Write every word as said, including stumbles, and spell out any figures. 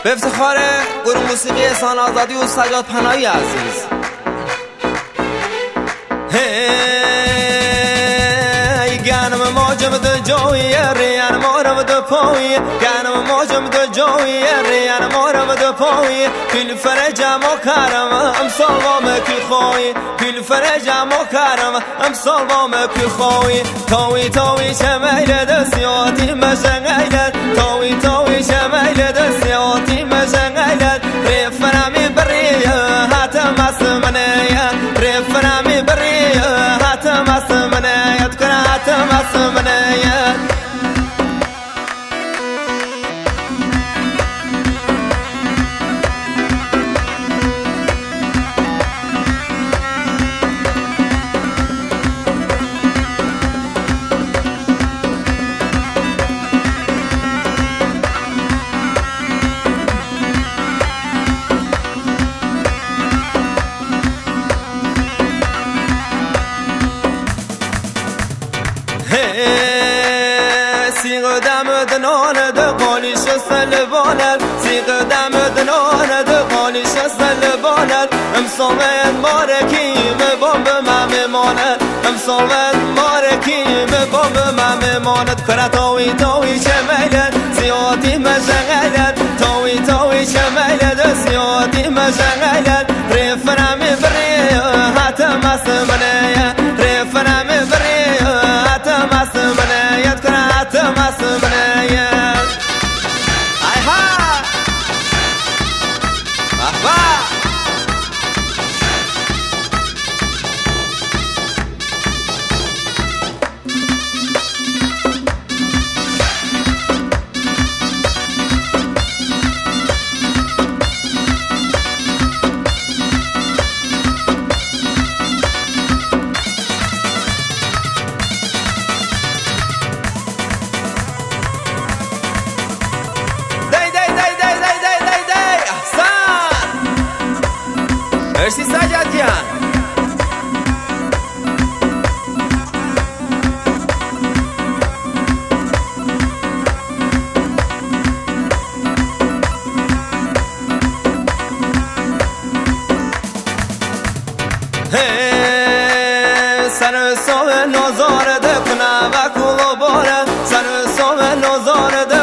به افتخار گروه موسیقی احسان آزادی و سجاد پناهی عزیز. هی گنم موجم دو جوی ریان مارم دو پوی گنم موجم دو جوی ریان مارم دو پوی کل فرجم و کرم امسال وام کی خوی کل فرجم و کرم امسال وام کی خوی توی توی شمیل دستیاتی مشنگیلت توی توی شمیل دستیاتی مشنگیلت رفرمی بریه هاتم اسمنیه رفرمی بریه هاتم اسمنیه تکن هاتم اسمنیه سیغ دم دنان ده قالیش سلبانل سیغ دم دنان ده قالیش سلبانل امسامت مارکیم بام به ممانت امسامت مارکیم بام به ممانت کرا تاوی تاوی شمیلت زیادی مشغلت تاوی تاوی شمیلت زیادی مشغلت رفرمی بریه هاتم اسمنیه رفرمی بریه هاتم اسمنیه کرا هاتم اسمنیه ایها احوا مرسی سجاد جان. سر سام نازار ده کنه و کلو باره سر سام نازار ده